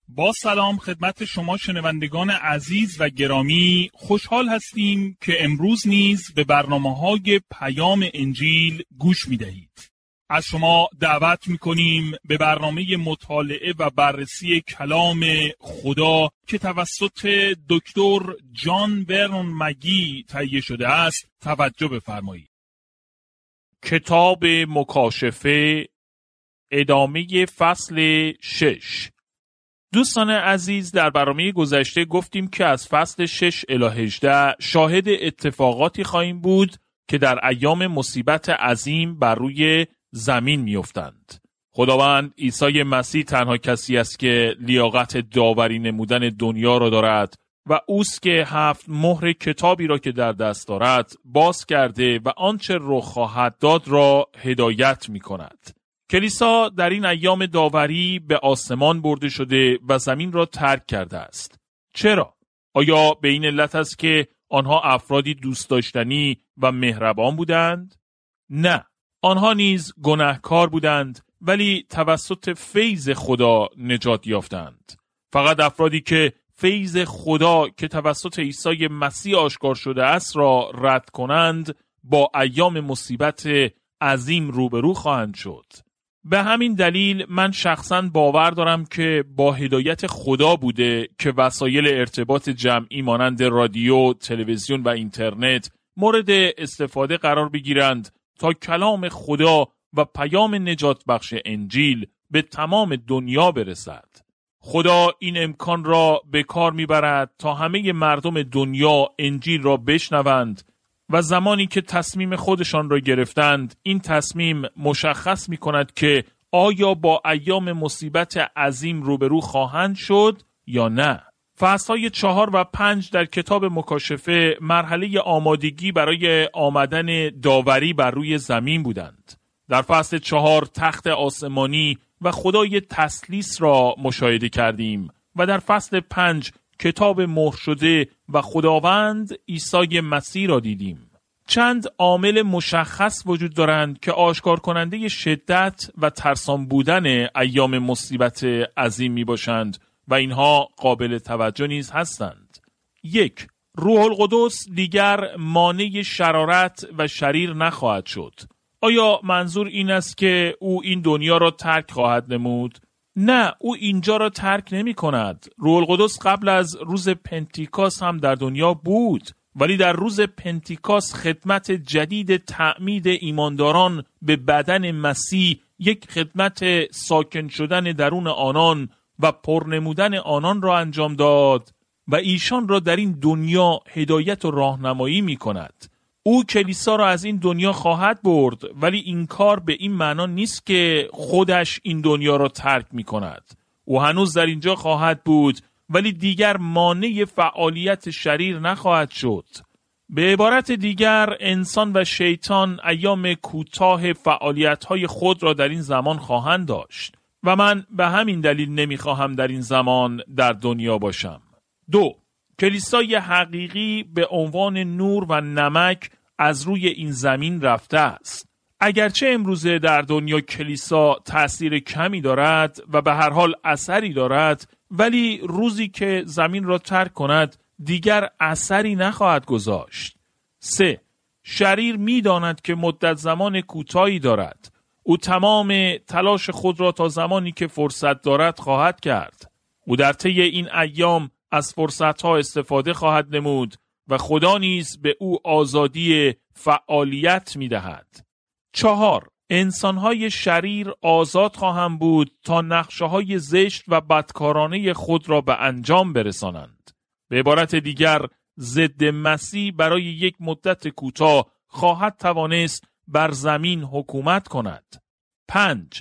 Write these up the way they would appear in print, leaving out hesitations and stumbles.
با سلام خدمت شما شنوندگان عزیز و گرامی، خوشحال هستیم که امروز نیز به برنامه‌های پیام انجیل گوش می‌دهید. از شما دعوت می‌کنیم به برنامه مطالعه و بررسی کلام خدا که توسط دکتر جان برنون مگی تهیه شده است توجه بفرمایید. کتاب مکاشفه، ادامه فصل 6. دوستان عزیز، در برنامه گذشته گفتیم که از فصل 6 الی 18 شاهد اتفاقاتی خواهیم بود که در ایام مصیبت عظیم بر روی زمین میافتند. خداوند عیسی مسیح تنها کسی است که لیاقت داوری نمودن دنیا را دارد و اوست که 7 مهر کتابی را که در دست دارد باز کرده و آنچه رخ خواهد داد را هدایت می کند. کلیسا در این ایام داوری به آسمان برده شده و زمین را ترک کرده است. چرا؟ آیا به این علت است که آنها افرادی دوست داشتنی و مهربان بودند؟ نه، آنها نیز گناهکار بودند ولی توسط فیض خدا نجات یافتند. فقط افرادی که فیض خدا که توسط عیسی مسیح آشکار شده است را رد کنند با ایام مصیبت عظیم روبرو خواهند شد. به همین دلیل من شخصاً باور دارم که با هدایت خدا بوده که وسایل ارتباط جمعی مانند رادیو، تلویزیون و اینترنت مورد استفاده قرار بگیرند تا کلام خدا و پیام نجات بخش انجیل به تمام دنیا برسد. خدا این امکان را به کار میبرد تا همه مردم دنیا انجیل را بشنوند و زمانی که تصمیم خودشان را گرفتند، این تصمیم مشخص می کند که آیا با ایام مصیبت عظیم روبرو خواهند شد یا نه. فصل‌های 4 و 5 در کتاب مکاشفه مرحله آمادگی برای آمدن داوری بر روی زمین بودند. در فصل 4 تخت آسمانی و خدای تثلیث را مشاهده کردیم و در فصل 5 کتاب مهر شده و خداوند عیسی مسیح را دیدیم. چند عامل مشخص وجود دارند که آشکار کننده شدت و ترسان بودن ایام مصیبت عظیم می باشند و اینها قابل توجه نیز هستند. 1. روح القدس دیگر مانع شرارت و شریر نخواهد شد. آیا منظور این است که او این دنیا را ترک خواهد نمود؟ نه، او اینجا را ترک نمی کند. روح القدس قبل از روز پنتیکاست هم در دنیا بود، ولی در روز پنتیکاست خدمت جدید تعمید ایمانداران به بدن مسیح، یک خدمت ساکن شدن درون آنان و پرنمودن آنان را انجام داد و ایشان را در این دنیا هدایت و راهنمایی می کند. او کلیسا را از این دنیا خواهد برد، ولی این کار به این معنا نیست که خودش این دنیا را ترک می کند. او هنوز در اینجا خواهد بود، ولی دیگر مانع فعالیت شریر نخواهد شد. به عبارت دیگر، انسان و شیطان ایام کوتاه فعالیت‌های خود را در این زمان خواهند داشت و من به همین دلیل نمی‌خواهم در این زمان در دنیا باشم. 2. کلیسای حقیقی به عنوان نور و نمک از روی این زمین رفته است. اگرچه امروزه در دنیا کلیسا تأثیر کمی دارد و به هر حال اثری دارد، ولی روزی که زمین را ترک کند دیگر اثری نخواهد گذاشت. 3. شریر می‌داند که مدت زمان کوتاهی دارد. او تمام تلاش خود را تا زمانی که فرصت دارد خواهد کرد. او در طی این ایام از فرصت‌ها استفاده خواهد نمود و خدا نیز به او آزادی فعالیت می‌دهد. 4. انسان‌های شریر آزاد خواهند بود تا نقشه‌های زشت و بدکارانه خود را به انجام برسانند. به عبارت دیگر، ضد مسیح برای یک مدت کوتاه خواهد توانست بر زمین حکومت کند. 5.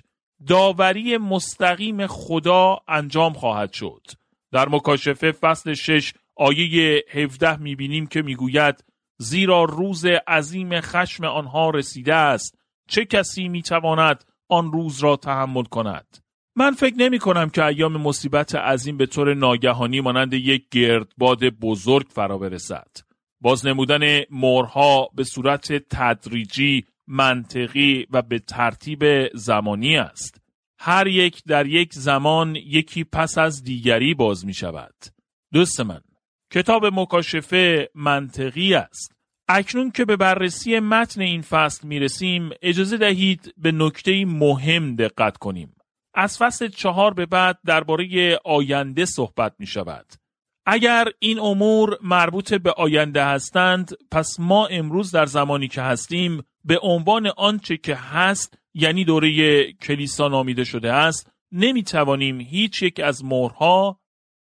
داوری مستقیم خدا انجام خواهد شد. در مکاشفه فصل 6 آیه 17 می‌بینیم که می‌گوید: زیرا روز عظیم خشم آنها رسیده است، چه کسی می‌تواند آن روز را تحمل کند؟ من فکر نمی کنم که ایام مصیبت عظیم به طور ناگهانی مانند یک گردباد بزرگ فرا برسد. بازنمودن مهرها به صورت تدریجی، منطقی و به ترتیب زمانی است. هر یک در یک زمان یکی پس از دیگری باز می شود. دوست من، کتاب مکاشفه منطقی است. اکنون که به بررسی متن این فصل می رسیم، اجازه دهید به نکته مهم دقت کنیم. از فصل 4 به بعد درباره آینده صحبت می شود. اگر این امور مربوط به آینده هستند، پس ما امروز در زمانی که هستیم به عنوان آنچه که هست، یعنی دوره کلیسا نامیده شده است، نمی توانیم هیچ یک از مهرها،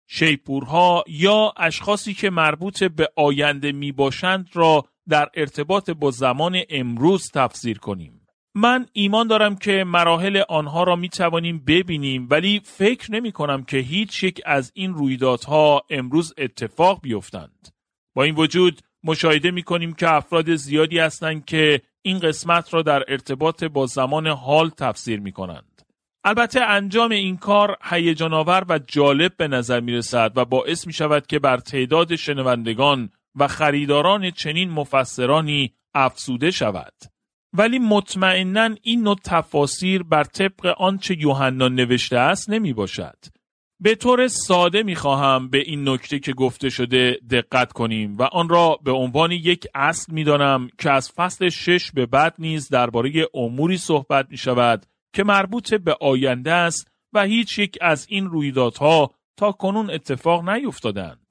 شیپورها یا اشخاصی که مربوط به آینده می باشند را در ارتباط با زمان امروز تفسیر کنیم. من ایمان دارم که مراحل آنها را می توانیم ببینیم، ولی فکر نمی کنم که هیچ یک از این رویدادها امروز اتفاق بیفتند. با این وجود مشاهده می کنیم که افراد زیادی هستند که این قسمت را در ارتباط با زمان حال تفسیر می کنند. البته انجام این کار هیجان‌آور و جالب به نظر می رسد و باعث می شود که بر تعداد شنوندگان و خریداران چنین مفسرانی افزوده شود. ولی مطمئناً این نوع تفاسیر بر طبق آنچه یوحنا نوشته است نمی باشد. به طور ساده می خواهم به این نکته که گفته شده دقت کنیم و آن را به عنوان یک اصل می دانم که از فصل 6 به بعد نیز درباره اموری صحبت می شود که مربوط به آینده است و هیچ یک از این رویدادها تا کنون اتفاق نیفتادند.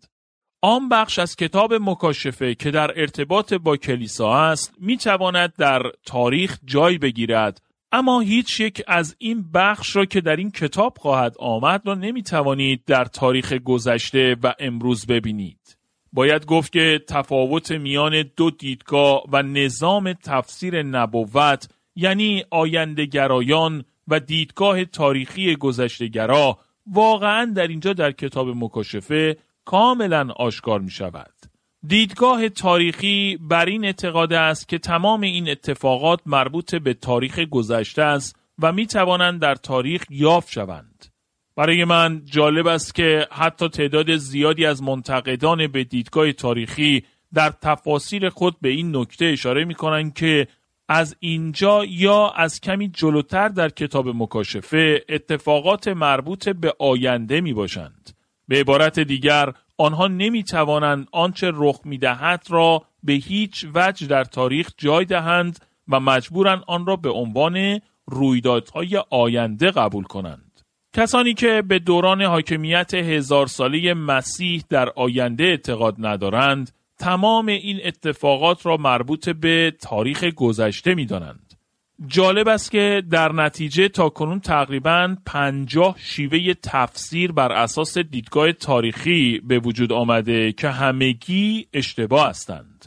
آن بخش از کتاب مکاشفه که در ارتباط با کلیسا است می تواند در تاریخ جای بگیرد، اما هیچ یک از این بخش را که در این کتاب خواهد آمد را نمی توانید در تاریخ گذشته و امروز ببینید. باید گفت که تفاوت میان دو دیدگاه و نظام تفسیر نبوت، یعنی آینده‌گرایان و دیدگاه تاریخی گذشته‌گرا، واقعاً در اینجا در کتاب مکاشفه کاملا آشکار می شود. دیدگاه تاریخی بر این اعتقاد است که تمام این اتفاقات مربوط به تاریخ گذشته است و می توانند در تاریخ یافت شوند. برای من جالب است که حتی تعداد زیادی از منتقدان به دیدگاه تاریخی در تفاسیر خود به این نکته اشاره می کنند که از اینجا یا از کمی جلوتر در کتاب مکاشفه اتفاقات مربوط به آینده می باشند. به عبارت دیگر، آنها نمی توانند آنچه رخ می دهد را به هیچ وجه در تاریخ جای دهند و مجبورند آن را به عنوان رویدادهای آینده قبول کنند. کسانی که به دوران حاکمیت 1000 ساله مسیح در آینده اعتقاد ندارند، تمام این اتفاقات را مربوط به تاریخ گذشته می دانند. جالب است که در نتیجه تاکنون تقریباً 50 شیوه تفسیر بر اساس دیدگاه تاریخی به وجود آمده که همگی اشتباه هستند.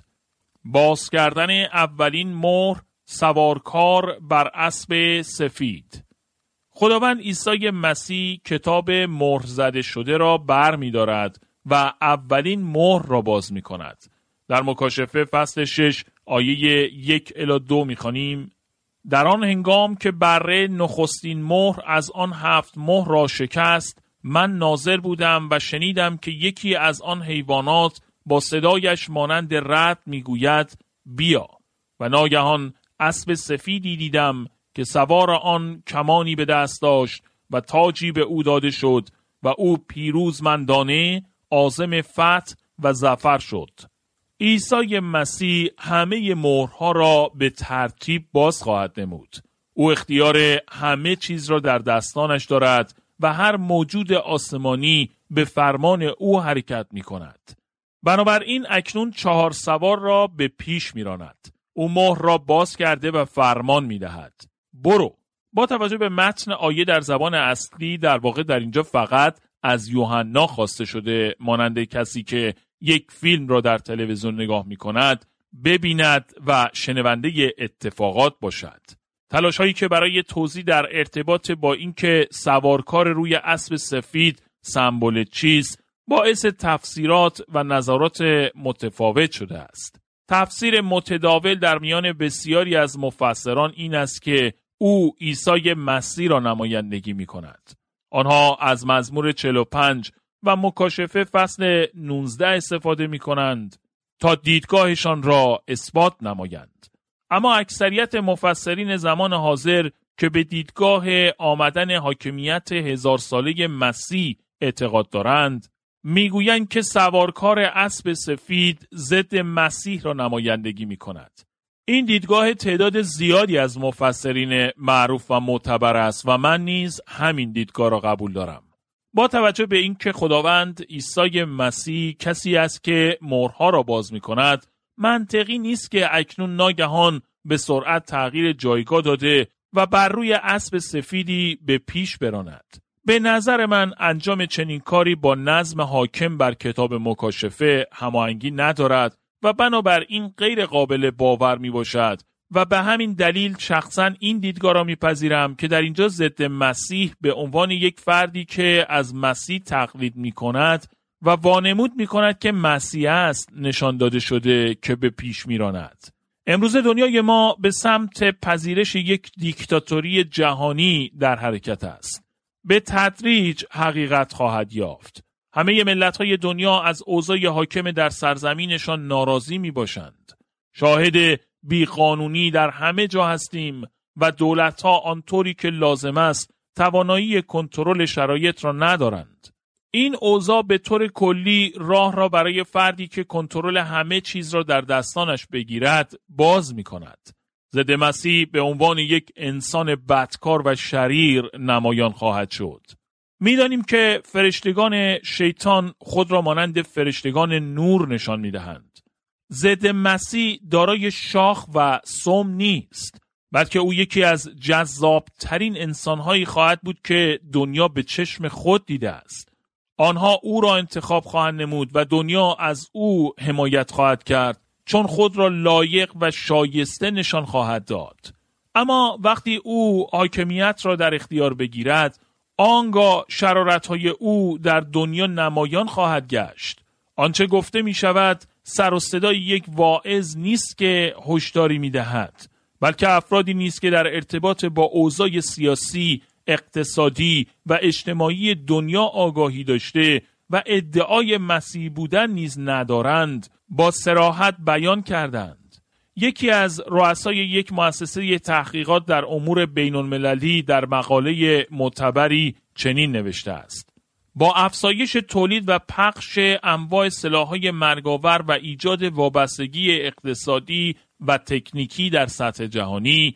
باز کردن اولین مهر، سوارکار بر اسب سفید. خداوند عیسی مسیح کتاب مهر زده شده را بر می دارد و اولین مهر را باز می کند. در مکاشفه فصل 6 آیه 1 الی 2 می خوانیم: در آن هنگام که بره نخستین مهر از آن 7 مهر را شکست، من ناظر بودم و شنیدم که یکی از آن حیوانات با صدایش مانند رعد میگوید بیا، و ناگهان اسب سفیدی دیدم که سوار آن کمانی به دست داشت و تاجی به او داده شد و او پیروزمندانه عازم فتح و ظفر شد. عیسی مسیح همه مهرها را به ترتیب باز خواهد نمود. او اختیار همه چیز را در دستانش دارد و هر موجود آسمانی به فرمان او حرکت می کند. بنابراین اکنون 4 سوار را به پیش می راند. او مهر را باز کرده و فرمان می دهد: برو. با توجه به متن آیه در زبان اصلی، در واقع در اینجا فقط از یوحنا خواسته شده مانند کسی که یک فیلم را در تلویزیون نگاه می کند ببیند و شنونده اتفاقات باشد. تلاش هایی که برای توضیح در ارتباط با اینکه سوارکار روی اسب سفید سمبل چیست باعث تفسیرات و نظرات متفاوت شده است. تفسیر متداول در میان بسیاری از مفسران این است که او عیسی مسیح را نمایندگی می کند. آنها از مزمور 45 و مکاشفه فصل 19 استفاده می کنند تا دیدگاهشان را اثبات نمایند. اما اکثریت مفسرین زمان حاضر که به دیدگاه آمدن حاکمیت 1000 ساله مسیح اعتقاد دارند، میگویند که سوارکار اسب سفید ضد مسیح را نمایندگی می‌کند. این دیدگاه تعداد زیادی از مفسرین معروف و معتبر است و من نیز همین دیدگاه را قبول دارم. با توجه به اینکه خداوند عیسی مسیح کسی است که مهرها را باز می‌کند، منطقی نیست که اکنون ناگهان به سرعت تغییر جایگاه داده و بر روی اسب سفیدی به پیش براند. به نظر من انجام چنین کاری با نظم حاکم بر کتاب مکاشفه هماهنگی ندارد و بنابراین غیر قابل باور می باشد و به همین دلیل شخصا این دیدگاه را میپذیرم که در اینجا ضد مسیح به عنوان یک فردی که از مسیح تقلید می کند و وانمود می کند که مسیح است نشان داده شده که به پیش می راند. امروز دنیای ما به سمت پذیرش یک دیکتاتوری جهانی در حرکت است. به تدریج حقیقت خواهد یافت. همه ملت‌های دنیا از اوضاع حاکم در سرزمینشان ناراضی می‌باشند. شاهد بیقانونی در همه جا هستیم و دولت‌ها آنطوری که لازم است توانایی کنترل شرایط را ندارند. این اوضاع به طور کلی راه را برای فردی که کنترل همه چیز را در دستانش بگیرد باز می‌کند. ضد مسیح به عنوان یک انسان بدکار و شریر نمایان خواهد شد. می‌دانیم که فرشتگان شیطان خود را مانند فرشتگان نور نشان می‌دهند. ضد مسیح دارای شاخ و سم نیست، بلکه او یکی از جذاب‌ترین انسان‌هایی خواهد بود که دنیا به چشم خود دیده است. آنها او را انتخاب خواهند نمود و دنیا از او حمایت خواهد کرد، چون خود را لایق و شایسته نشان خواهد داد. اما وقتی او حاکمیت را در اختیار بگیرد، آنگاه شرارت‌های او در دنیا نمایان خواهد گشت. آنچه گفته می شود سر و صدای یک واعظ نیست که هشداری می دهد، بلکه افرادی نیست که در ارتباط با اوضاع سیاسی، اقتصادی و اجتماعی دنیا آگاهی داشته و ادعای مسیحی بودن نیز ندارند با صراحت بیان کردند. یکی از رؤسای یک مؤسسه تحقیقات در امور بین المللی در مقاله معتبری چنین نوشته است: با افزایش تولید و پخش انواع سلاح‌های مرگاور و ایجاد وابستگی اقتصادی و تکنیکی در سطح جهانی،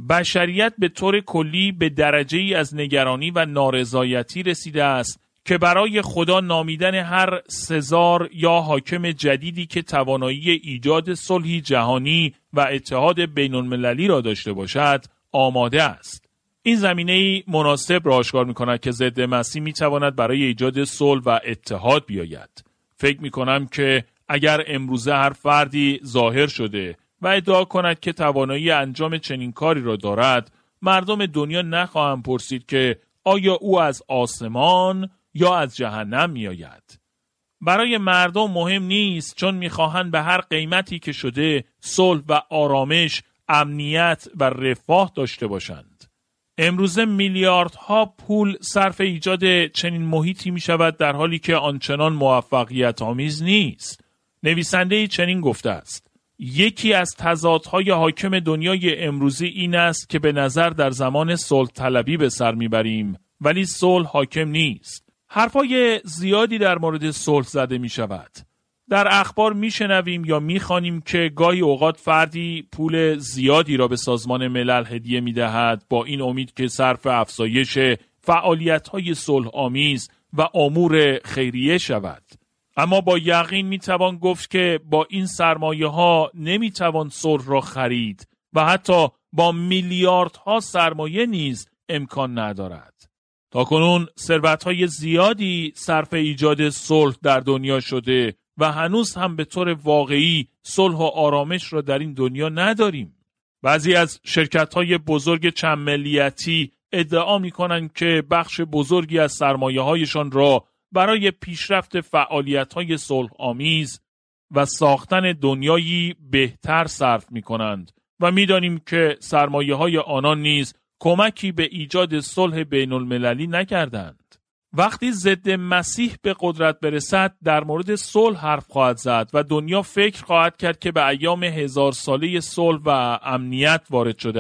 بشریت به طور کلی به درجه‌ای از نگرانی و نارضایتی رسیده است که برای خدا نامیدن هر سزار یا حاکم جدیدی که توانایی ایجاد صلحی جهانی و اتحاد بین المللی را داشته باشد آماده است. این زمینه‌ای مناسب را آشکار می‌کند که ضد مسیح می‌تواند برای ایجاد صلح و اتحاد بیاید. فکر می‌کنم که اگر امروزه هر فردی ظاهر شده و ادعا کند که توانایی انجام چنین کاری را دارد، مردم دنیا نخواهند پرسید که آیا او از آسمان یا از جهنم می‌آید. برای مردم مهم نیست، چون می‌خواهند به هر قیمتی که شده صلح و آرامش، امنیت و رفاه داشته باشند. امروزه میلیاردها پول صرف ایجاد چنین محیطی می‌شود در حالی که آنچنان موفقیت آمیز نیست. نویسنده‌ای چنین گفته است: یکی از تضادهای حاکم دنیای امروزی این است که به نظر در زمان صلح طلبی به سر میبریم، ولی صلح حاکم نیست. حرفای زیادی در مورد صلح زده می شود. در اخبار می شنویم یا می خوانیم که گاهی اوقات فردی پول زیادی را به سازمان ملل هدیه می دهد با این امید که صرف افزایش فعالیت‌های صلح آمیز و امور خیریه شود. اما با یقین می توان گفت که با این سرمایه ها نمی توان صلح را خرید و حتی با میلیاردها سرمایه نیز امکان ندارد. تاکنون ثروت‌های زیادی صرف ایجاد صلح در دنیا شده و هنوز هم به طور واقعی صلح و آرامش را در این دنیا نداریم. بعضی از شرکت‌های بزرگ چند ملیتی ادعا می‌کنند که بخش بزرگی از سرمایه‌هایشان را برای پیشرفت فعالیت‌های صلح آمیز و ساختن دنیایی بهتر صرف می‌کنند و می‌دانیم که سرمایه‌های آنان نیز کمکی به ایجاد صلح بین المللی نکردند. وقتی ضد مسیح به قدرت برسد در مورد صلح حرف خواهد زد و دنیا فکر خواهد کرد که به ایام 1000 ساله صلح و امنیت وارد شده است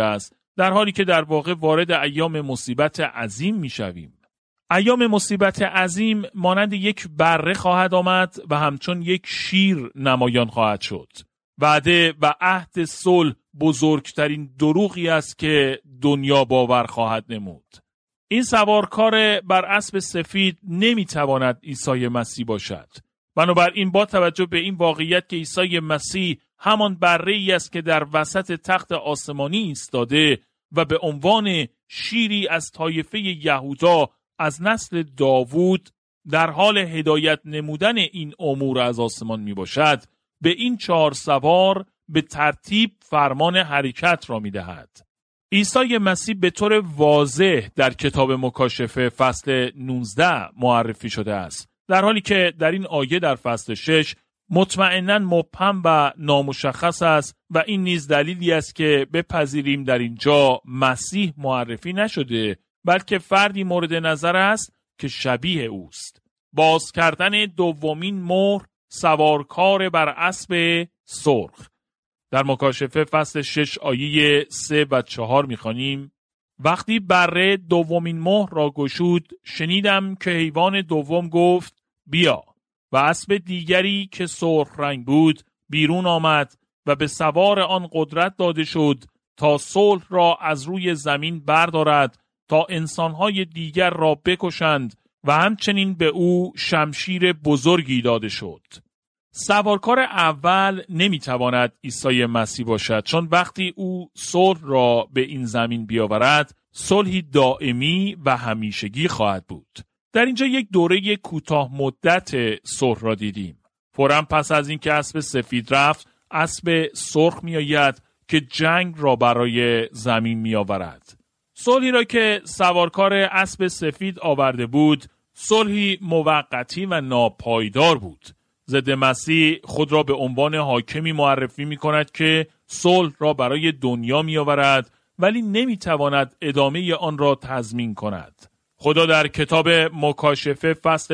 در حالی که در واقع وارد ایام مصیبت عظیم میشویم. ایام مصیبت عظیم مانند یک بره خواهد آمد و همچون یک شیر نمایان خواهد شد. وعده و عهد صلح بزرگترین دروغی است که دنیا باور خواهد نمود. این سوارکار بر اسب سفید نمیتواند عیسی مسیح باشد. بنابراین با توجه به این واقعیت که عیسی مسیح همان بره‌ای است که در وسط تخت آسمانی ایستاده و به عنوان شیری از طایفه یهودا از نسل داوود در حال هدایت نمودن این امور از آسمان می باشد، به این 4 سوار به ترتیب فرمان حرکت را می دهد. عیسی مسیح به طور واضح در کتاب مکاشفه فصل 19 معرفی شده است، در حالی که در این آیه در فصل 6 مطمئناً مبهم و نامشخص است و این نیز دلیلی است که بپذیریم در اینجا مسیح معرفی نشده، بلکه فردی مورد نظر است که شبیه اوست. باز کردن دومین مهر، سوارکار بر اسب سرخ. در مکاشفه فصل 6 آیه 3 و 4 می‌خوانیم: وقتی بره دومین مهر را گشود، شنیدم که حیوان دوم گفت بیا، و اسب دیگری که سرخ رنگ بود بیرون آمد و به سوار آن قدرت داده شد تا صلح را از روی زمین بردارد، تا انسانهای دیگر را بکشند، و همچنین به او شمشیر بزرگی داده شد. سوارکار اول نمیتواند عیسی مسیح باشد، چون وقتی او صلح را به این زمین بیاورد، صلحی دائمی و همیشگی خواهد بود. در اینجا یک دوره کوتاه مدت صلح را دیدیم. فوراً پس از اینکه اسب سفید رفت، اسب سرخ میآید که جنگ را برای زمین میآورد. صلحی را که سوارکار اسب سفید آورده بود، صلحی موقتی و ناپایدار بود. ضد مسیح خود را به عنوان حاکمی معرفی می کند که صلح را برای دنیا می آورد، ولی نمی تواند ادامه آن را تضمین کند. خدا در کتاب مکاشفه فصل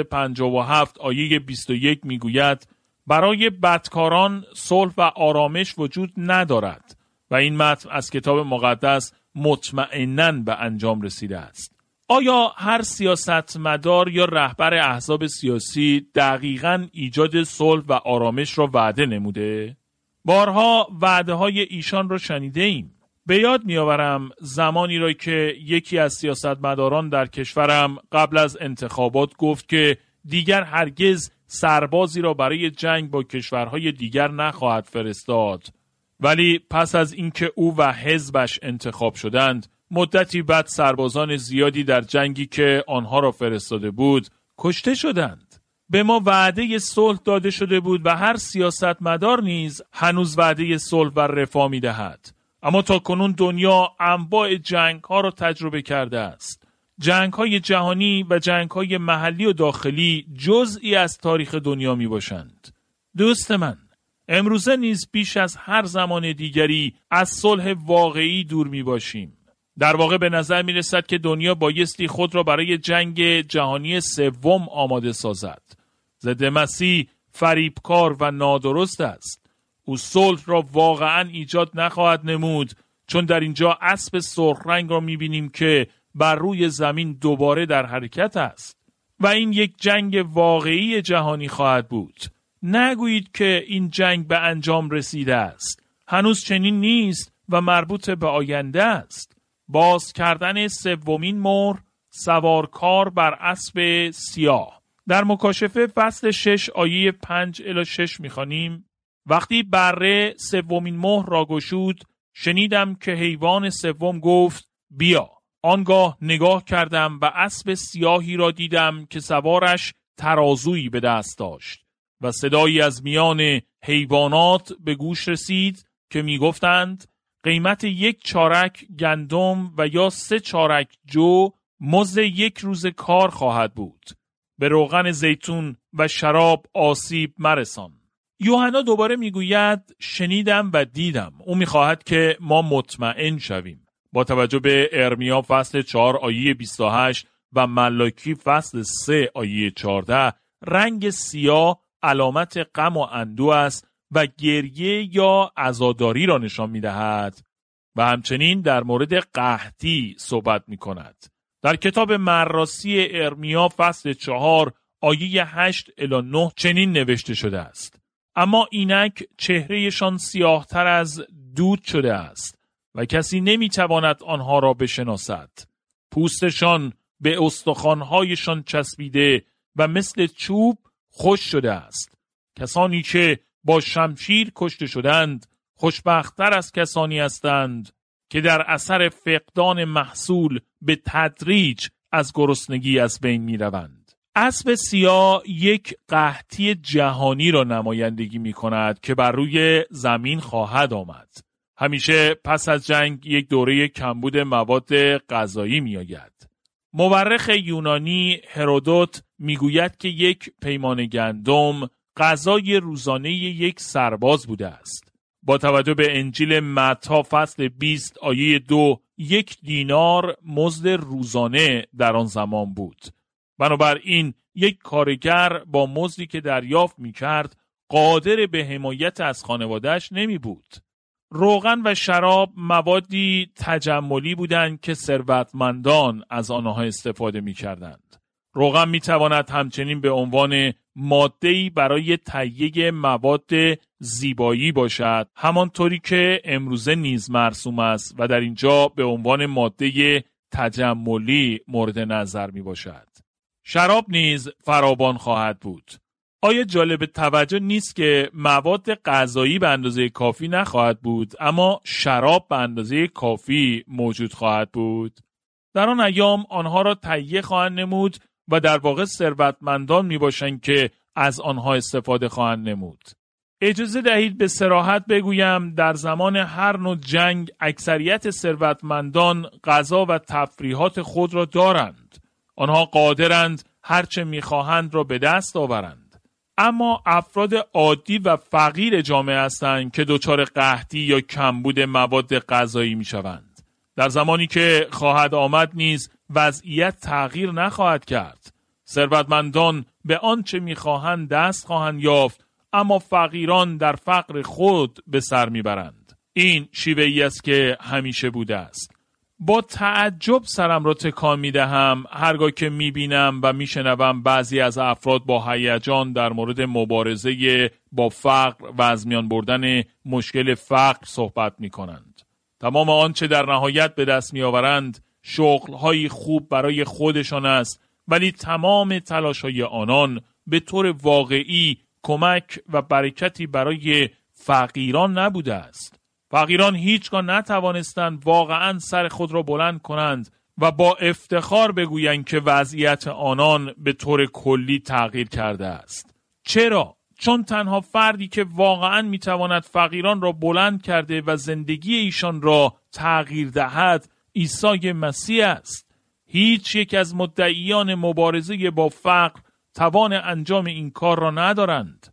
57 آیه 21 می گوید: برای بدکاران صلح و آرامش وجود ندارد، و این متن از کتاب مقدس مطمئناً به انجام رسیده است. آیا هر سیاستمدار یا رهبر احزاب سیاسی دقیقاً ایجاد صلح و آرامش را وعده نموده؟ بارها وعده های ایشان را شنیده ایم. به یاد می‌آورم زمانی را که یکی از سیاستمداران در کشورم قبل از انتخابات گفت که دیگر هرگز سربازی را برای جنگ با کشورهای دیگر نخواهد فرستاد. ولی پس از اینکه او و حزبش انتخاب شدند، مدتی بعد سربازان زیادی در جنگی که آنها را فرستاده بود کشته شدند. به ما وعده صلح داده شده بود و هر سیاستمدار نیز هنوز وعده صلح و رفاه می‌دهد. اما تا کنون دنیا انواع جنگ‌ها را تجربه کرده است. جنگ‌های جهانی و جنگ‌های محلی و داخلی جزئی از تاریخ دنیا می‌باشند. دوست من، امروزه نیز بیش از هر زمان دیگری از صلح واقعی دور می‌باشیم. در واقع به نظر می‌رسد که دنیا بایستی خود را برای جنگ جهانی سوم آماده سازد. ضد مسیح فریبکار و نادرست است. او صلح را واقعاً ایجاد نخواهد نمود، چون در اینجا اسب سرخ رنگ را می‌بینیم که بر روی زمین دوباره در حرکت است و این یک جنگ واقعی جهانی خواهد بود. نگویید که این جنگ به انجام رسیده است. هنوز چنین نیست و مربوط به آینده است. باز کردن سومین مهر، سوارکار بر اسب سیاه. در مکاشفه فصل 6 آیه 5 الی 6 می‌خوانیم: وقتی بره سومین مهر را گشود، شنیدم که حیوان سوم گفت بیا. آنگاه نگاه کردم و اسب سیاهی را دیدم که سوارش ترازویی به دست داشت و صدایی از میان حیوانات به گوش رسید که می گفتند قیمت 1 چارک گندم و یا 3 چارک جو مزد 1 روز کار خواهد بود. به روغن زیتون و شراب آسیب مرسان. یوحنا دوباره میگوید شنیدم و دیدم. او میخواهد که ما مطمئن شویم. با توجه به ارمیا فصل 4 آیه 28 و ملاکی فصل 3 آیه 14، رنگ سیاه علامت غم و اندوه است و گریه یا عزاداری را نشان میدهد. و همچنین در مورد قحطی صحبت می کند. در کتاب مراثی ارمیا فصل 4 آیه 8 الی 9 چنین نوشته شده است: اما اینک چهرهشان سیاهتر از دود شده است و کسی نمیتواند آنها را بشناسد. پوستشان به استخوان‌هایشان چسبیده و مثل چوب خشک شده است. کسانی که با شمشیر کشته شدند خوشبخت‌تر از کسانی هستند که در اثر فقدان محصول به تدریج از گرسنگی از بین می‌روند. اسب سیاه یک قحطی جهانی را نمایندگی می‌کند که بر روی زمین خواهد آمد. همیشه پس از جنگ یک دوره کمبود مواد غذایی می‌آید. مورخ یونانی هرودوت می‌گوید که یک پیمانه گندم غذای روزانه یک سرباز بوده است. با توجه به انجیل متی فصل 20 آیه 2 1 دینار مزد روزانه در آن زمان بود. بنابراین یک کارگر با مزدی که دریافت می‌کرد قادر به حمایت از خانواده‌اش نمی بود. روغن و شراب موادی تجملی بودند که ثروتمندان از آنها استفاده می‌کردند. روغن می‌تواند همچنین به عنوان ماده‌ای برای تهیه مواد زیبایی باشد، همانطوری که امروزه نیز مرسوم است و در اینجا به عنوان ماده تجملی مورد نظر میباشد. شراب نیز فراوان خواهد بود. آیا جالب توجه نیست که مواد غذایی به اندازه کافی نخواهد بود، اما شراب به اندازه کافی موجود خواهد بود؟ در آن ایام آنها را تهیه خواهند نمود و در واقع ثروتمندان میباشند که از آنها استفاده خواهند نمود. اجازه دهید به صراحت بگویم در زمان هر نوع جنگ اکثریت ثروتمندان غذا و تفریحات خود را دارند. آنها قادرند هرچه میخواهند را به دست آورند. اما افراد عادی و فقیر جامعه هستند که دچار قحطی یا کمبود مواد غذایی میشوند. در زمانی که خواهد آمد نیز وضعیت تغییر نخواهد کرد. ثروتمندان به آنچه میخواهند دست خواهند یافت، اما فقیران در فقر خود به سر میبرند. این شیوه‌ای است که همیشه بوده است. با تعجب سرم را تکان میدهم هرگاه که میبینم و میشنوم بعضی از افراد با هیجان در مورد مبارزه با فقر و از میان بردن مشکل فقر صحبت میکنند. تمام آنچه در نهایت به دست میآورند شغل‌های خوب برای خودشان است، ولی تمام تلاش‌های آنان به طور واقعی کمک و برکتی برای فقیران نبوده است. فقیران هیچگاه نتوانستند واقعاً سر خود را بلند کنند و با افتخار بگویند که وضعیت آنان به طور کلی تغییر کرده است. چرا؟ چون تنها فردی که واقعاً میتواند فقیران را بلند کرده و زندگی ایشان را تغییر دهد عیسی مسیح است. هیچ یک از مدعیان مبارزه با فقر توان انجام این کار را ندارند.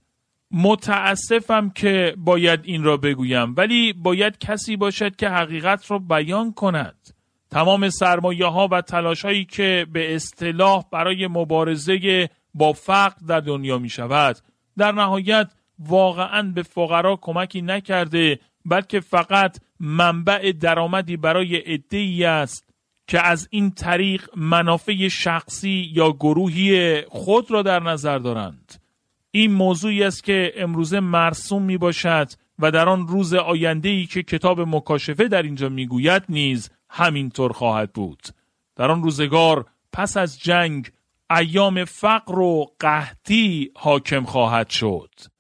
متاسفم که باید این را بگویم، ولی باید کسی باشد که حقیقت را بیان کند. تمام سرمایه‌ها و تلاش‌هایی که به اصطلاح برای مبارزه با فقر در دنیا می شود، در نهایت واقعاً به فقرا کمکی نکرده، بلکه فقط منبع درآمدی برای عده‌ای است که از این طریق منافع شخصی یا گروهی خود را در نظر دارند. این موضوعی است که امروزه مرسوم می باشد و در آن روز آینده‌ای که کتاب مکاشفه در اینجا می گوید نیز همینطور خواهد بود. در آن روزگار پس از جنگ ایام فقر و قحطی حاکم خواهد شد.